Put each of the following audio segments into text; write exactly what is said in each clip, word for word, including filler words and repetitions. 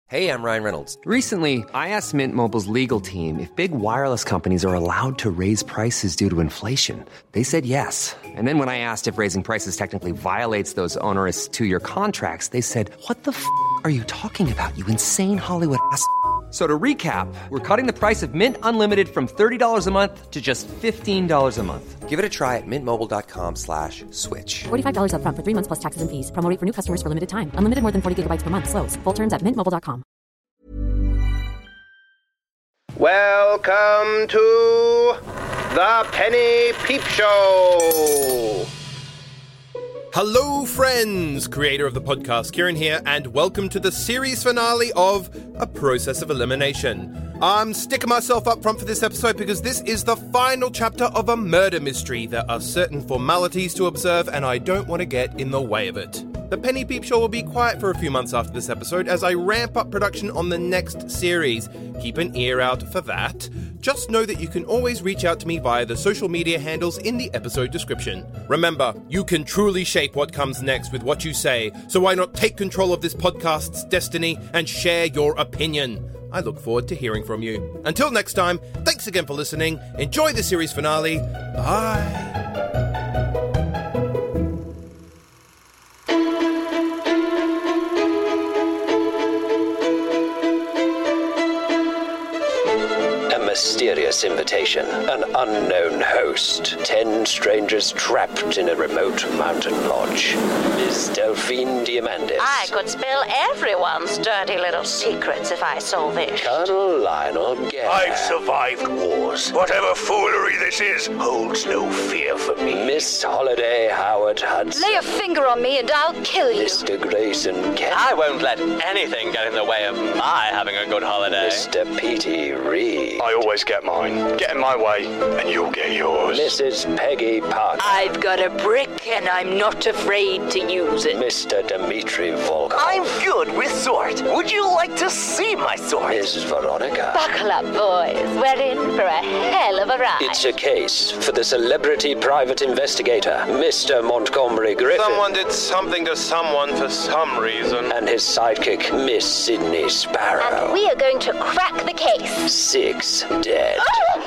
Hey, I'm Ryan Reynolds. Recently, I asked Mint Mobile's legal team if big wireless companies are allowed to raise prices due to inflation. They said yes. And then when I asked if raising prices technically violates those onerous two-year contracts, they said, what the f*** are you talking about, you insane Hollywood ass f- So to recap, we're cutting the price of Mint Unlimited from thirty dollars a month to just fifteen dollars a month. Give it a try at mintmobile.com slash switch. forty-five dollars up front for three months plus taxes and fees. Promo rate for new customers for limited time. Unlimited more than forty gigabytes per month. Slows full terms at mint mobile dot com. Welcome to the Penny Peep Show. Hello, friends! Creator of the podcast, Kieran here, and welcome to the series finale of A Process of Elimination. I'm sticking myself up front for this episode because this is the final chapter of a murder mystery. There are certain formalities to observe, and I don't want to get in the way of it. The Penny Peep Show will be quiet for a few months after this episode as I ramp up production on the next series. Keep an ear out for that. Just know that you can always reach out to me via the social media handles in the episode description. Remember, you can truly shape what comes next with what you say, so why not take control of this podcast's destiny and share your opinion? I look forward to hearing from you. Until next time, thanks again for listening. Enjoy the series finale. Bye. Mysterious invitation, an unknown host, ten strangers trapped in a remote mountain lodge. Miss Delphine Diamandis. I could spill everyone's dirty little secrets if I saw this. Colonel Lionel Gare. I've survived wars. Whatever foolery this is holds no fear for me. Miss Holiday Howard Hudson. Lay a finger on me and I'll kill you. Mister Grayson Kent. I won't let anything get in the way of my having a good holiday. Mister Petey Reed. I always get mine. Get in my way, and you'll get yours. Missus Peggy Parker. I've got a brick, and I'm not afraid to use it. Mister Dmitri Volkov. I'm good with sword. Would you like to see my sword? Miss Veronica. Buckle up, boys. We're in for a hell of a ride. It's a case for the celebrity private investigator, Mister Montgomery Griffin. Someone did something to someone for some reason. And his sidekick, Miss Sydney Sparrow. And we are going to crack the case. Six dead.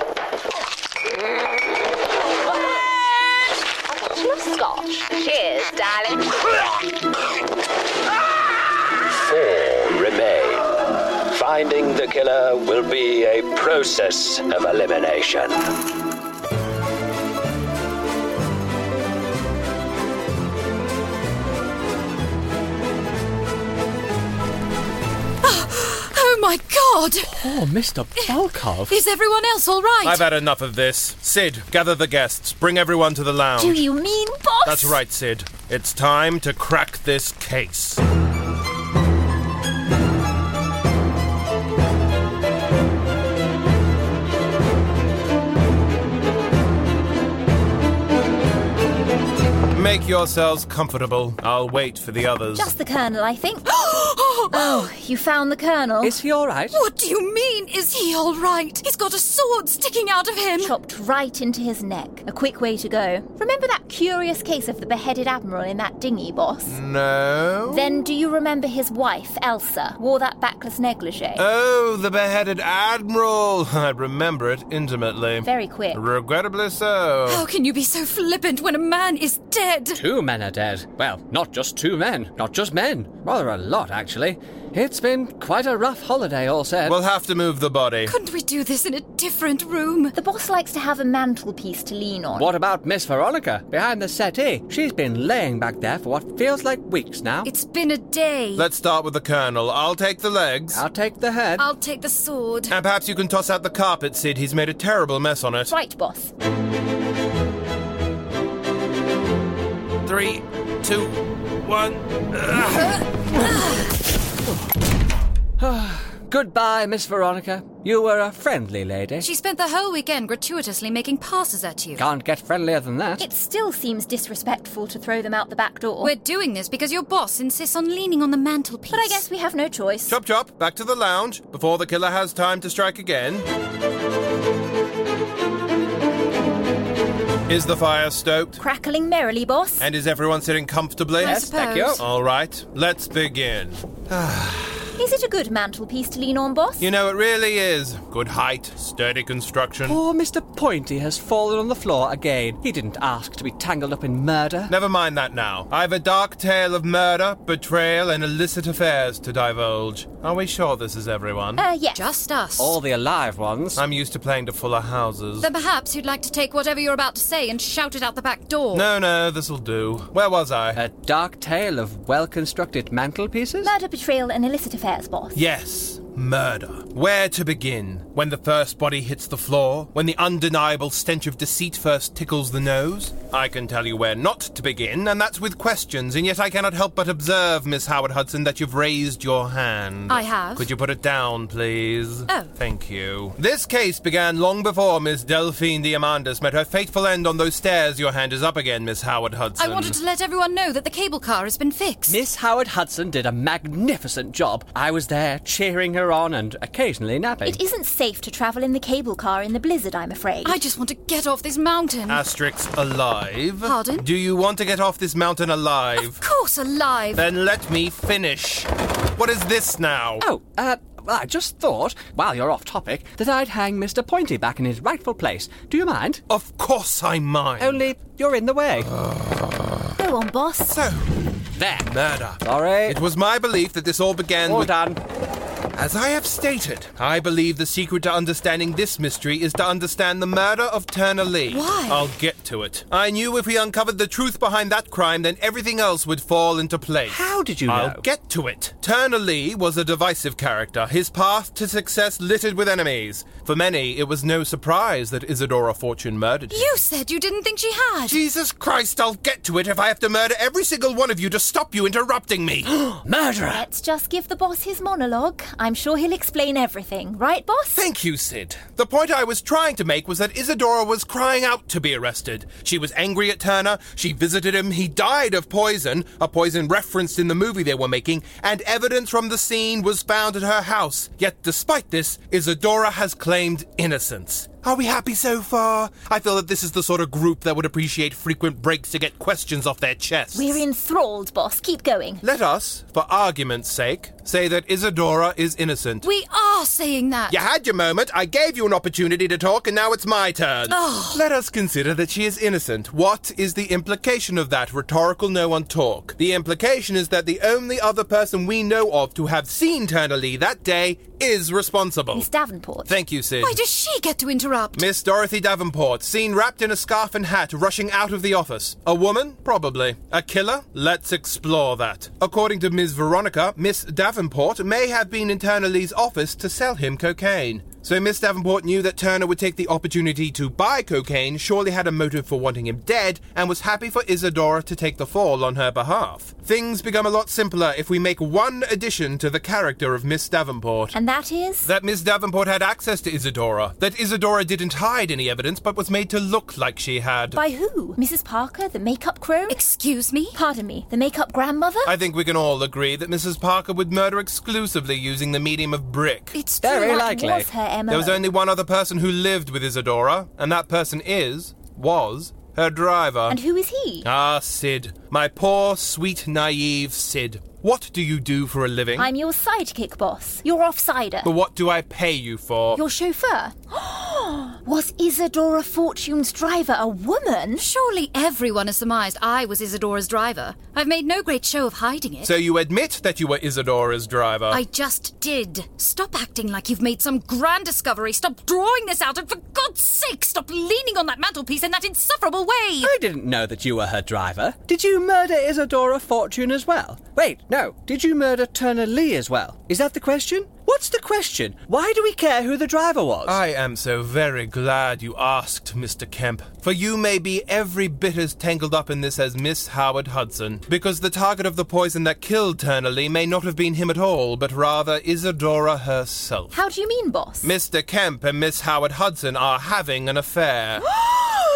Scotch. Cheers, darling. Four remain. Finding the killer will be a process of elimination. Oh my God! Poor Mister Volkov. Is everyone else all right? I've had enough of this. Sid, gather the guests. Bring everyone to the lounge. Do you mean, boss? That's right, Sid. It's time to crack this case. Make yourselves comfortable. I'll wait for the others. Just the Colonel, I think. Oh, you found the Colonel. Is he all right? What do you mean, is he all right? He's got a sword sticking out of him. Chopped right into his neck. A quick way to go. Remember that curious case of the beheaded admiral in that dinghy, boss? No. Then do you remember his wife, Elsa? Wore that backless negligee. Oh, the beheaded admiral. I remember it intimately. Very quick. Regrettably so. How can you be so flippant when a man is dead? Two men are dead. Well, not just two men. Not just men. Rather a lot, actually. It's been quite a rough holiday, all said. We'll have to move the body. Couldn't we do this in a different room? The boss likes to have a mantelpiece to lean on. What about Miss Veronica, behind the settee? She's been laying back there for what feels like weeks now. It's been a day. Let's start with the Colonel. I'll take the legs. I'll take the head. I'll take the sword. And perhaps you can toss out the carpet, Sid. He's made a terrible mess on it. Right, boss. Three, two, one. Goodbye, Miss Veronica. You were a friendly lady. She spent the whole weekend gratuitously making passes at you. Can't get friendlier than that. It still seems disrespectful to throw them out the back door. We're doing this because your boss insists on leaning on the mantelpiece. But I guess we have no choice. Chop chop, back to the lounge, before the killer has time to strike again. Is the fire stoked? Crackling merrily, boss. And is everyone sitting comfortably? I Yes, suppose. thank you. All right, let's begin. Is it a good mantelpiece to lean on, boss? You know, it really is. Good height, sturdy construction. Poor Mister Pointy has fallen on the floor again. He didn't ask to be tangled up in murder. Never mind that now. I've a dark tale of murder, betrayal, and illicit affairs to divulge. Are we sure this is everyone? Uh, yes. Just us. All the alive ones. I'm used to playing to fuller houses. Then perhaps you'd like to take whatever you're about to say and shout it out the back door. No, no, this'll do. Where was I? A dark tale of well-constructed mantelpieces? Murder, betrayal, and illicit affairs, boss. Yes, murder. Where to begin? When the first body hits the floor? When the undeniable stench of deceit first tickles the nose? I can tell you where not to begin, and that's with questions, and yet I cannot help but observe, Miss Howard Hudson, that you've raised your hand. I have. Could you put it down, please? Oh. Thank you. This case began long before Miss Delphine Diamandis met her fateful end on those stairs. Your hand is up again, Miss Howard Hudson. I wanted to let everyone know that the cable car has been fixed. Miss Howard Hudson did a magnificent job. I was there, cheering her on and occasionally napping. It isn't safe to travel in the cable car in the blizzard, I'm afraid. I just want to get off this mountain. Asterisk alive. Pardon? Do you want to get off this mountain alive? Of course alive. Then let me finish. What is this now? Oh, uh, well, I just thought, while you're off topic, that I'd hang Mister Pointy back in his rightful place. Do you mind? Of course I mind. Only you're in the way. Go on, boss. So, there. Murder. Sorry. It was my belief that this all began all with... done. As I have stated, I believe the secret to understanding this mystery is to understand the murder of Turner Lee. Why? I'll get to it. I knew if we uncovered the truth behind that crime, then everything else would fall into place. How did you know? I'll get to it. Turner Lee was a divisive character, his path to success littered with enemies. For many, it was no surprise that Isadora Fortune murdered him. You said you didn't think she had. Jesus Christ, I'll get to it if I have to murder every single one of you to stop you interrupting me. Murderer! Let's just give the boss his monologue. I'm sure he'll explain everything. Right, boss? Thank you, Sid. The point I was trying to make was that Isadora was crying out to be arrested. She was angry at Turner, she visited him, he died of poison, a poison referenced in the movie they were making, and evidence from the scene was found at her house. Yet despite this, Isadora has claimed innocence. Are we happy so far? I feel that this is the sort of group that would appreciate frequent breaks to get questions off their chests. We're enthralled, boss. Keep going. Let us, for argument's sake, say that Isadora is innocent. We are saying that. You had your moment. I gave you an opportunity to talk, and now it's my turn. Oh. Let us consider that she is innocent. What is the implication of that? Rhetorical no one talk. The implication is that the only other person we know of to have seen Turner Lee that day is responsible. Miss Davenport. Thank you, Sid. Why does she get to interrupt? Miss Dorothy Davenport, seen wrapped in a scarf and hat, rushing out of the office. A woman? Probably. A killer? Let's explore that. According to Miss Veronica, Miss Davenport may have been in Turner Lee's office to sell him cocaine. So Miss Davenport knew that Turner would take the opportunity to buy cocaine, surely had a motive for wanting him dead, and was happy for Isadora to take the fall on her behalf. Things become a lot simpler if we make one addition to the character of Miss Davenport. And that is? That Miss Davenport had access to Isadora. That Isadora didn't hide any evidence, but was made to look like she had. By who? Missus Parker, the makeup crone? Excuse me? Pardon me, the makeup grandmother? I think we can all agree that Missus Parker would murder exclusively using the medium of brick. It's very true. likely. That was her M O. There was only one other person who lived with Isadora, and that person is, was, her driver. And who is he? Ah, Sid. My poor, sweet, naive Sid. What do you do for a living? I'm your sidekick, boss. Your offsider. But what do I pay you for? Your chauffeur. Was Isadora Fortune's driver a woman? Surely everyone has surmised I was Isadora's driver. I've made no great show of hiding it. So you admit that you were Isadora's driver? I just did. Stop acting like you've made some grand discovery. Stop drawing this out, and for God's sake, stop leaning on that mantelpiece in that insufferable way. I didn't know that you were her driver. Did you murder Isadora Fortune as well? Wait, no. Did you murder Turner Lee as well? Is that the question? What's the question? Why do we care who the driver was? I am so very glad you asked, Mister Kemp, for you may be every bit as tangled up in this as Miss Howard Hudson, because the target of the poison that killed Turner Lee may not have been him at all, but rather Isadora herself. How do you mean, boss? Mister Kemp and Miss Howard Hudson are having an affair.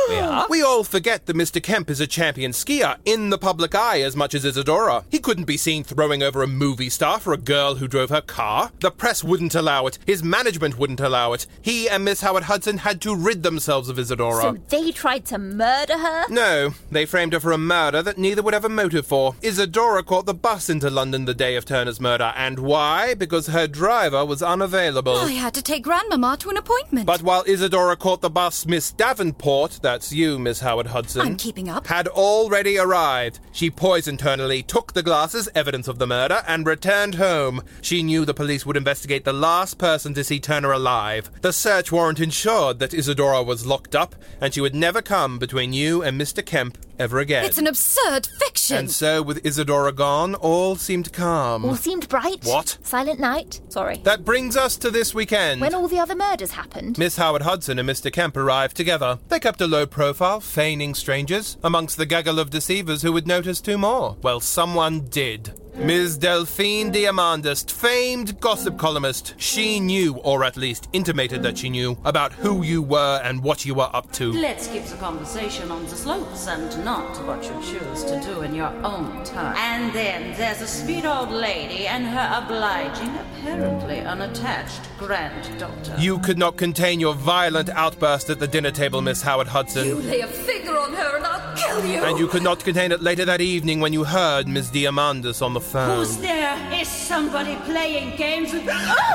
We are? We all forget that Mister Kemp is a champion skier in the public eye as much as Isadora. He couldn't be seen throwing over a movie star for a girl who drove her car. The press wouldn't allow it. His management wouldn't allow it. He and Miss Howard Hudson had to rid themselves of Isadora. So they tried to murder her? No, they framed her for a murder that neither would have a motive for. Isadora caught the bus into London the day of Turner's murder. And why? Because her driver was unavailable. I had to take Grandmama to an appointment. But while Isadora caught the bus, Miss Davenport, that's you, Miss Howard Hudson, I'm keeping up, had already arrived. She poisoned Turner Lee, took the glasses, evidence of the murder, and returned home. She knew the police would investigate the last person to see Turner alive. The search warrant ensured that Isadora was locked up, and she would never come between you and Mister Kemp ever again. It's an absurd fiction. And so, with Isadora gone, all seemed calm. All seemed bright. What? Silent night. Sorry. That brings us to this weekend. When all the other murders happened. Miss Howard Hudson and Mister Kemp arrived together. They kept a low profile, feigning strangers, amongst the gaggle of deceivers who would notice two more. Well, someone did. Miss Delphine Diamandis, famed gossip columnist. She knew, or at least intimated that she knew, about who you were and what you were up to. Let's keep the conversation on the slopes and not what you choose to do in your own time. And then there's a sweet old lady and her obliging, apparently unattached granddaughter. You could not contain your violent outburst at the dinner table, Miss Howard Hudson. You lay a finger on her and I'll kill you! And you could not contain it later that evening when you heard Miss Diamandis on the phone. Who's there? Is somebody playing games with...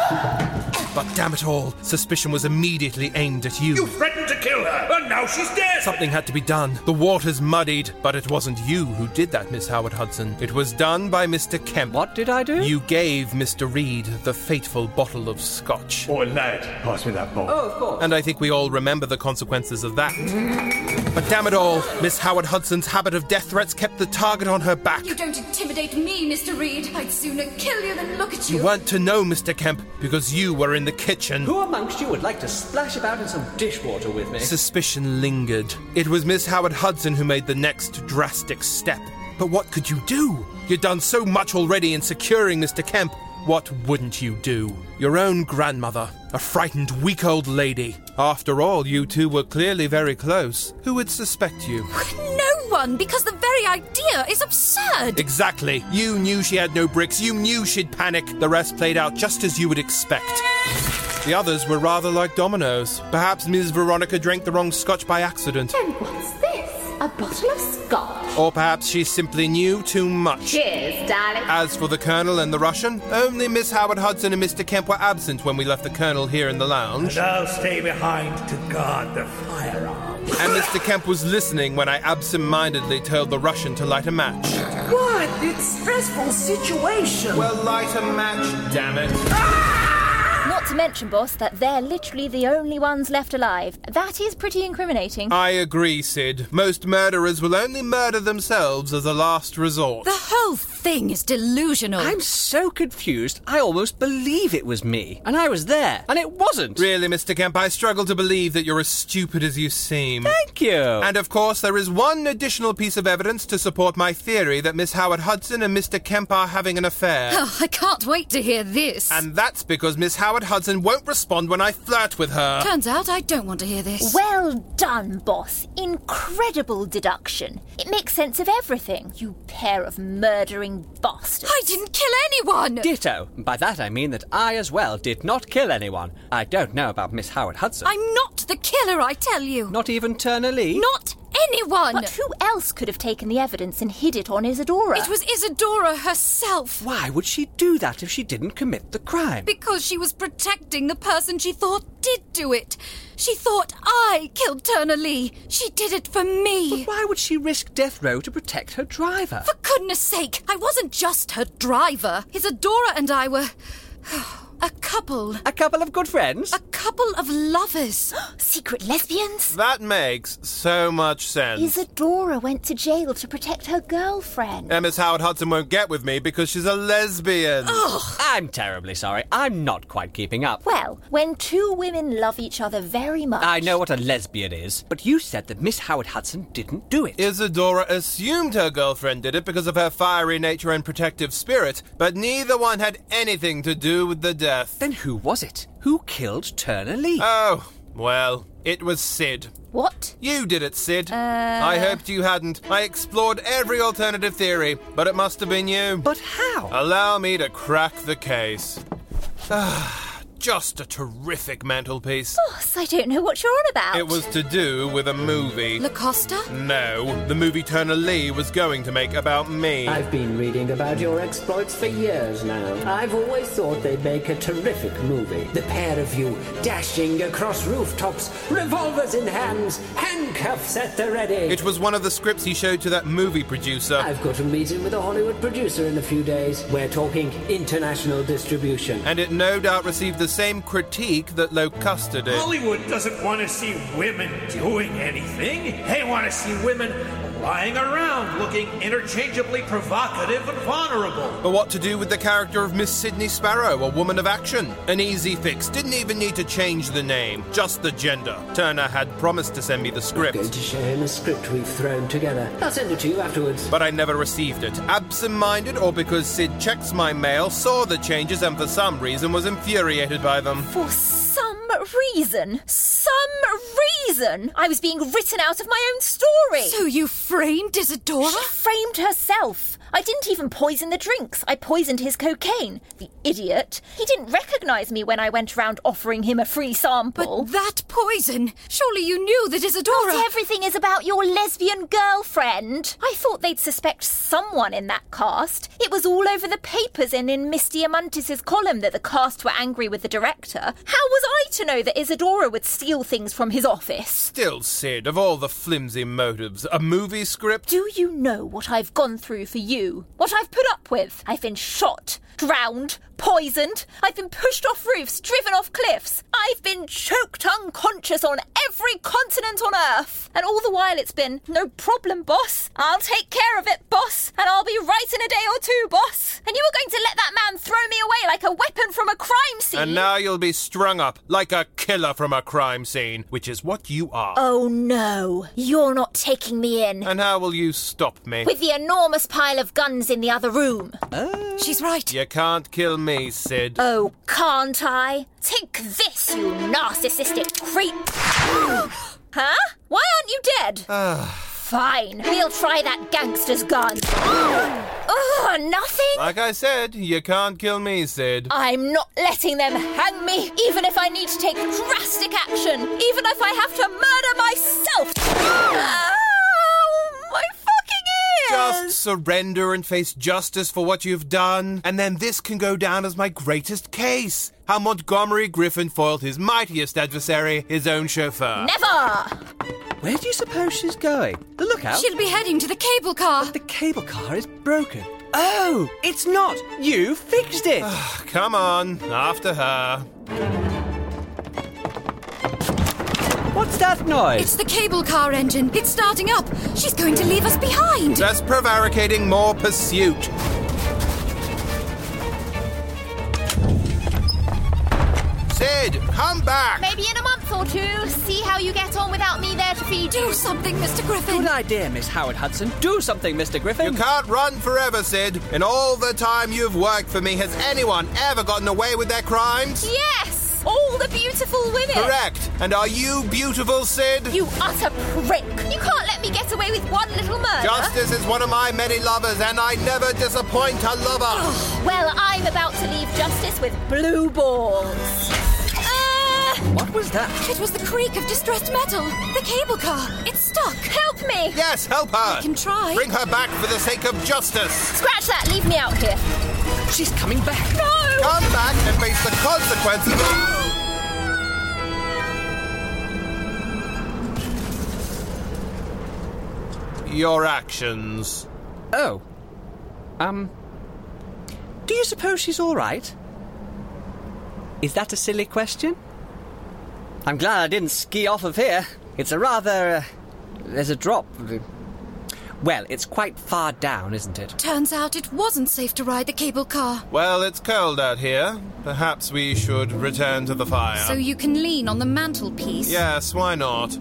But damn it all, suspicion was immediately aimed at you. You threatened to kill her, and now she's dead! Something had to be done. The waters muddied, but it wasn't you who did that, Miss Howard Hudson. It was done by Mister Kemp. What did I do? You gave Mister Reed the fateful bottle of scotch. Boy, lad, pass me that bottle. Oh, of course. And I think we all remember the consequences of that. But damn it all, Miss Howard Hudson's habit of death threats kept the target on her back. You don't intimidate me, Mister Reed. I'd sooner kill you than look at you. You weren't to know, Mister Kemp, because you were in the kitchen. Who amongst you would like to splash about in some dishwater with me? Suspicion lingered. It was Miss Howard Hudson who made the next drastic step. But what could you do? You'd done so much already in securing Mister Kemp. What wouldn't you do? Your own grandmother, a frightened, weak old lady. After all, you two were clearly very close. Who would suspect you? No one, because the very idea is absurd. Exactly. You knew she had no bricks. You knew she'd panic. The rest played out just as you would expect. The others were rather like dominoes. Perhaps Miss Veronica drank the wrong scotch by accident. And what's this? A bottle of scotch? Or perhaps she simply knew too much. Cheers, darling. As for the Colonel and the Russian, only Miss Howard Hudson and Mister Kemp were absent when we left the Colonel here in the lounge. And I'll stay behind to guard the firearms. And Mister Kemp was listening when I absent-mindedly told the Russian to light a match. What? It's a stressful situation. Well, light a match, damn it. Not to mention, boss, that they're literally the only ones left alive. That is pretty incriminating. I agree, Sid. Most murderers will only murder themselves as a last resort. The whole thing is delusional. I'm so confused, I almost believe it was me. And I was there, and it wasn't. Really, Mister Kemp, I struggle to believe that you're as stupid as you seem. Thank you. And of course, there is one additional piece of evidence to support my theory that Miss Howard Hudson and Mister Kemp are having an affair. Oh, I can't wait to hear this. And that's because Miss Howard Hudson won't respond when I flirt with her. Turns out I don't want to hear this. Well done, boss. Incredible deduction. It makes sense of everything. You pair of murdering bastards. I didn't kill anyone! Ditto. By that I mean that I as well did not kill anyone. I don't know about Miss Howard Hudson. I'm not the killer, I tell you. Not even Turner Lee? Not anyone! But who else could have taken the evidence and hid it on Isadora? It was Isadora herself. Why would she do that if she didn't commit the crime? Because she was protecting the person she thought did do it. She thought I killed Turner Lee. She did it for me. But why would she risk death row to protect her driver? For goodness sake, I wasn't just her driver. Isadora and I were... a couple. A couple of good friends? A couple of lovers. Secret lesbians? That makes so much sense. Isadora went to jail to protect her girlfriend. And Miss Howard Hudson won't get with me because she's a lesbian. Oh, I'm terribly sorry. I'm not quite keeping up. Well, when two women love each other very much... I know what a lesbian is, but you said that Miss Howard Hudson didn't do it. Isadora assumed her girlfriend did it because of her fiery nature and protective spirit, but neither one had anything to do with the death. Then who was it? Who killed Turner Lee? Oh, Well, it was Sid. What? You did it, Sid. Uh... I hoped you hadn't. I explored every alternative theory, but it must have been you. But how? Allow me to crack the case. Ah. Just a terrific mantelpiece. Boss, I don't know what you're on about. It was to do with a movie. La Costa? No, the movie Turner Lee was going to make about me. I've been reading about your exploits for years now. I've always thought they'd make a terrific movie. The pair of you dashing across rooftops, revolvers in hands, handcuffs at the ready. It was one of the scripts he showed to that movie producer. I've got a meeting with a Hollywood producer in a few days. We're talking international distribution. And it no doubt received the same critique that Locusta did. Hollywood doesn't want to see women doing anything. They want to see women lying around looking interchangeably provocative and vulnerable. But what to do with the character of Miss Sydney Sparrow, a woman of action? An easy fix. Didn't even need to change the name, just the gender. Turner had promised to send me the script. I'm going to show him a script we've thrown together. I'll send it to you afterwards. But I never received it. Absent-minded, or because Sid checks my mail, saw the changes and for some reason was infuriated by them. For some reason? Some reason? I was being written out of my own story. So you framed Isadora? She framed herself. I didn't even poison the drinks. I poisoned his cocaine. The idiot. He didn't recognise me when I went around offering him a free sample. But that poison? Surely you knew that Isadora... Not everything is about your lesbian girlfriend. I thought they'd suspect someone in that cast. It was all over the papers and in Miss Diamantis' column that the cast were angry with the director. How was I to know that Isadora would steal things from his office? Still, Sid, of all the flimsy motives, a movie script? Do you know what I've gone through for you? What I've put up with? I've been shot, drowned, poisoned. I've been pushed off roofs, driven off cliffs. I've been choked unconscious on every continent on Earth. And all the while it's been, no problem, boss. I'll take care of it, boss. And I'll be right in a day or two, boss. And you were going to let that man throw me away like a weapon from a crime scene. And now you'll be strung up like a killer from a crime scene, which is what you are. Oh no, you're not taking me in. And how will you stop me? With the enormous pile of guns in the other room. Uh, She's right. You can't kill me, Sid. Oh, can't I? Take this, you narcissistic creep. Huh? Why aren't you dead? Fine, we'll try that gangster's gun. Ugh, nothing? Like I said, you can't kill me, Sid. I'm not letting them hang me, even if I need to take drastic action, even if I have to murder myself. Oh, my fucking ears! Just surrender and face justice for what you've done, and then this can go down as my greatest case. How Montgomery Griffin foiled his mightiest adversary, his own chauffeur. Never! Where do you suppose she's going? The lookout? She'll be heading to the cable car. But the cable car is broken. Oh, it's not. You fixed it. Come on, after her. What's that noise? It's the cable car engine. It's starting up. She's going to leave us behind. Less prevaricating, more pursuit. Sid, come back! Maybe in a month or two. See how you get on without me there to feed you. Do something, Mister Griffin. Good idea, Miss Howard Hudson. Do something, Mister Griffin. You can't run forever, Sid. In all the time you've worked for me, has anyone ever gotten away with their crimes? Yes! All the beautiful women. Correct. And are you beautiful, Sid? You utter prick. You can't let me get away with one little murder. Justice is one of my many lovers, and I never disappoint a lover. Well, I'm about to leave justice with blue balls. What was that? It was the creak of distressed metal. The cable car. It's stuck. Help me. Yes, help her. I can try. Bring her back for the sake of justice. Scratch that. Leave me out here. She's coming back. No. Come back and face the consequences of your actions. Oh. Um. Do you suppose she's all right? Is that a silly question? I'm glad I didn't ski off of here. It's a rather... Uh, there's a drop. Well, it's quite far down, isn't it? Turns out it wasn't safe to ride the cable car. Well, it's cold out here. Perhaps we should return to the fire. So you can lean on the mantelpiece? Yes, why not?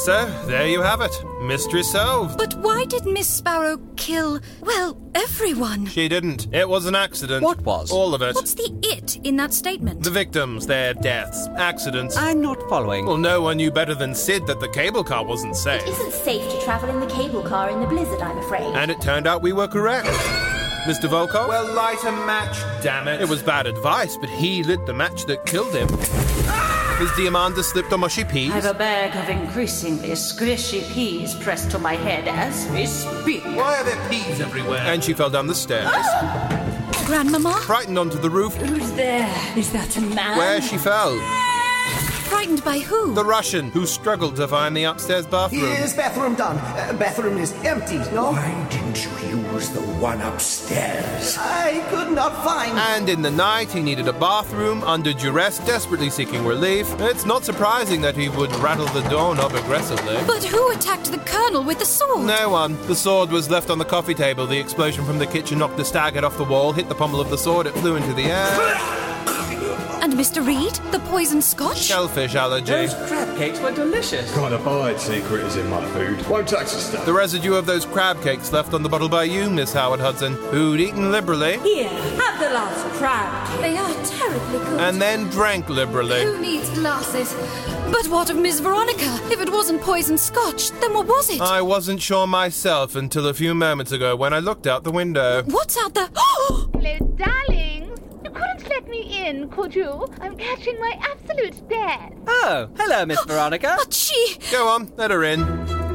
So, there you have it. Mystery solved. But why did Miss Sparrow kill, well, everyone? She didn't. It was an accident. What was? All of it. What's the it in that statement? The victims, their deaths, accidents. I'm not following. Well, no one knew better than Sid that the cable car wasn't safe. It isn't safe to travel in the cable car in the blizzard, I'm afraid. And it turned out we were correct. Mister Volkov? Well, light a match, damn it. It was bad advice, but he lit the match that killed him. His Diamanda slipped on mushy peas. I've a bag of increasingly squishy peas pressed to my head as we speak. Why are there peas everywhere? And she fell down the stairs. Grandmama? Frightened onto the roof. Who's there? Is that a man? Where she fell. Frightened by who? The Russian, who struggled to find the upstairs bathroom. Is bathroom done? Uh, bathroom is empty, no? Why didn't you use the one upstairs? I could not find... And in the night, he needed a bathroom, under duress, desperately seeking relief. It's not surprising that he would rattle the doorknob aggressively. But who attacked the Colonel with the sword? No one. The sword was left on the coffee table. The explosion from the kitchen knocked the stag head off the wall, hit the pommel of the sword, it flew into the air. And Mister Reed? The poisoned scotch? Shellfish allergy. Those crab cakes were delicious. Kind of bad secret is in my food. Won't tax the stuff. The residue of those crab cakes left on the bottle by you, Miss Howard Hudson, who'd eaten liberally. Here, have the last crab cake. They are terribly good. And then drank liberally. Who needs glasses? But what of Miss Veronica? If it wasn't poisoned scotch, then what was it? I wasn't sure myself until a few moments ago when I looked out the window. What's out there? Hello, darlings. You couldn't let me in, could you? I'm catching my absolute death. Oh, hello, Miss Veronica. But she... Go on, let her in.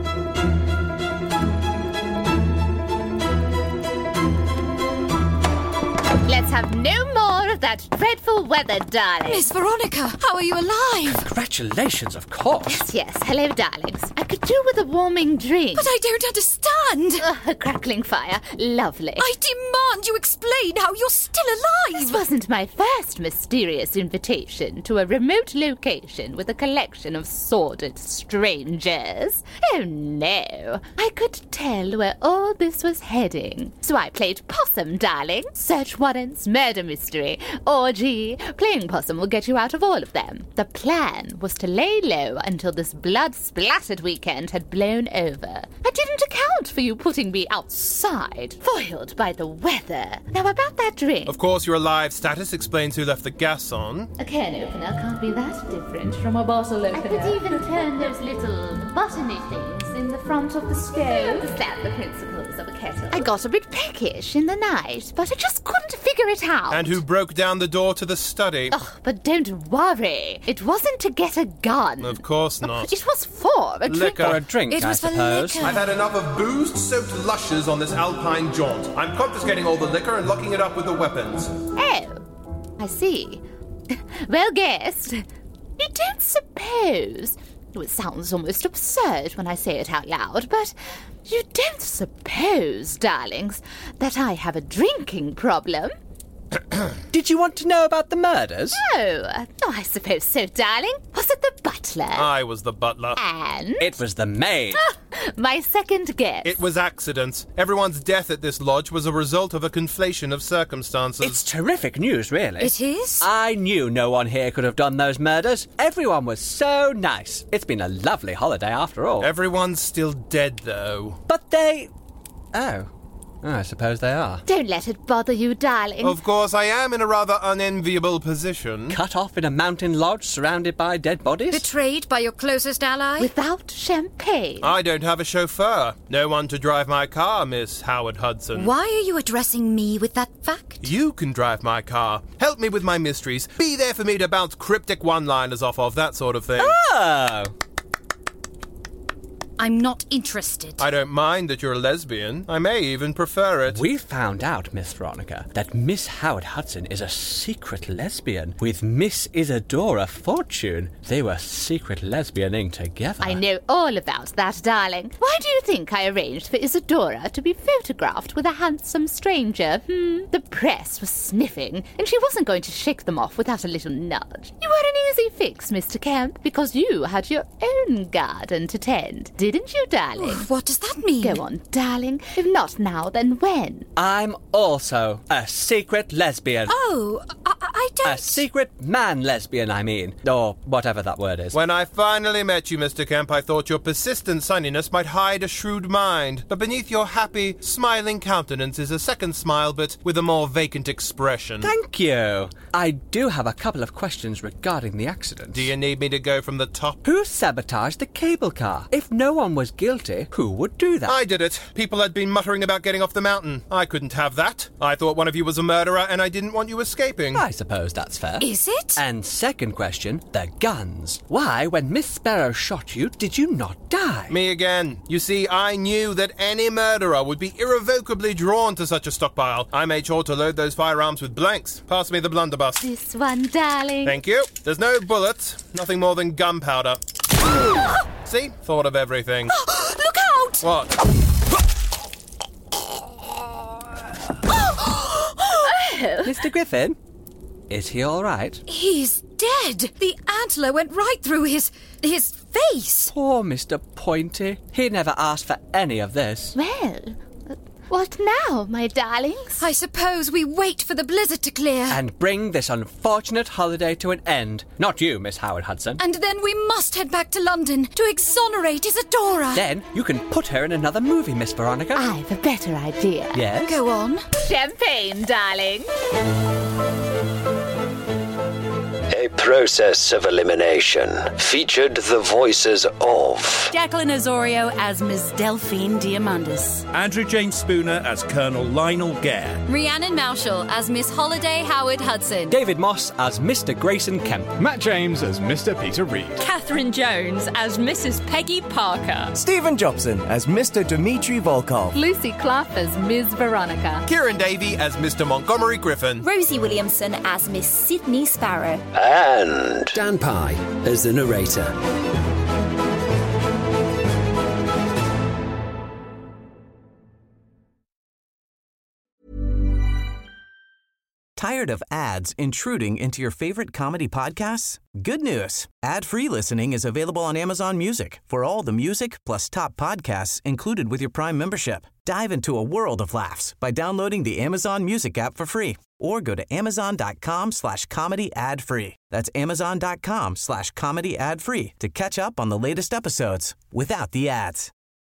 Let's have no more of that dreadful weather, darling. Miss Veronica, how are you alive? Congratulations, of course. Yes, yes. Hello, darlings. I could do with a warming drink. But I don't understand. Uh, a crackling fire. Lovely. I demand you explain how you're still alive. This wasn't my first mysterious invitation to a remote location with a collection of sordid strangers. Oh, no. I could tell where all this was heading. So I played possum, darling. Search warrants, murder mystery, orgy. Playing possum will get you out of all of them. The plan was to lay low until this blood-splattered weekend had blown over. I didn't account for you putting me outside, foiled by the weather. Now about that drink. Of course, your alive status explains who left the gas on. A can opener can't be that different from a bottle opener. I could even turn those little buttony things in the front of the stove. Understand the principles of a kettle. I got a bit peckish in the night, but I just couldn't figure it out. And who broke down the door to the study. Oh, but don't worry. It wasn't to get a gun. Of course not. It was for a drink. Liquor. For a drink, It I was for suppose. liquor. I've had enough of boozed-soaked lushes on this alpine jaunt. I'm confiscating all the liquor and locking it up with the weapons. Oh, I see. Well guessed. You don't suppose... It sounds almost absurd when I say it out loud, but you don't suppose, darlings, that I have a drinking problem? Did you want to know about the murders? Oh, oh, I suppose so, darling. Was it the butler? I was the butler. And? It was the maid. Ah, my second guess. It was accidents. Everyone's death at this lodge was a result of a conflation of circumstances. It's terrific news, really. It is? I knew no one here could have done those murders. Everyone was so nice. It's been a lovely holiday after all. Everyone's still dead, though. But they... Oh. Oh, I suppose they are. Don't let it bother you, darling. Of course, I am in a rather unenviable position. Cut off in a mountain lodge surrounded by dead bodies? Betrayed by your closest ally? Without champagne. I don't have a chauffeur. No one to drive my car, Miss Howard Hudson. Why are you addressing me with that fact? You can drive my car. Help me with my mysteries. Be there for me to bounce cryptic one-liners off of, that sort of thing. Oh! I'm not interested. I don't mind that you're a lesbian. I may even prefer it. We found out, Miss Veronica, that Miss Howard Hudson is a secret lesbian with Miss Isadora Fortune. They were secret lesbianing together. I know all about that, darling. Why do you think I arranged for Isadora to be photographed with a handsome stranger? Hmm? The press was sniffing, and she wasn't going to shake them off without a little nudge. You were an easy fix, Mister Kemp, because you had your own garden to tend. Didn't you, darling? What does that mean? Go on, darling. If not now, then when? I'm also a secret lesbian. Oh, I, I don't... A secret man-lesbian, I mean. Or whatever that word is. When I finally met you, Mister Kemp, I thought your persistent sunniness might hide a shrewd mind. But beneath your happy, smiling countenance is a second smile, but with a more vacant expression. Thank you. I do have a couple of questions regarding the accident. Do you need me to go from the top? Who sabotaged the cable car? If no one was guilty, who would do that? I did it. People had been muttering about getting off the mountain. I couldn't have that. I thought one of you was a murderer, and I didn't want you escaping. I suppose that's fair. Is it? And second question, the guns. Why, when Miss Sparrow shot you, did you not die? Me again. You see, I knew that any murderer would be irrevocably drawn to such a stockpile. I made sure to load those firearms with blanks. Pass me the blunderbuss. This one, darling. Thank you. There's no bullets. Nothing more than gunpowder. See? Thought of everything. Look out! What? Mister Griffin? Is he all right? He's dead. The antler went right through his... his face. Poor Mister Pointy. He never asked for any of this. Well, what now, my darlings? I suppose we wait for the blizzard to clear. And bring this unfortunate holiday to an end. Not you, Miss Howard Hudson. And then we must head back to London to exonerate Isadora. Then you can put her in another movie, Miss Veronica. I've a better idea. Yes? Go on. Champagne, darling. A process of elimination featured the voices of Jacqueline Osorio as Miss Delphine Diamandis, Andrew James Spooner as Colonel Lionel Gare, Rhiannon Marshall as Miss Holiday Howard Hudson, David Moss as Mister Grayson Kemp, Matt James as Mister Peter Reed, Catherine Jones as Missus Peggy Parker, Stephen Jobson as Mister Dmitry Volkov, Lucy Clough as Miss Veronica, Kieran Davey as Mister Montgomery Griffin, Rosie Williamson as Miss Sydney Sparrow, and Dan Pye as the narrator. Tired of ads intruding into your favorite comedy podcasts? Good news. Ad-free listening is available on Amazon Music for all the music plus top podcasts included with your Prime membership. Dive into a world of laughs by downloading the Amazon Music app for free or go to amazon.com slash comedy ad free. That's amazon.com slash comedy ad free to catch up on the latest episodes without the ads.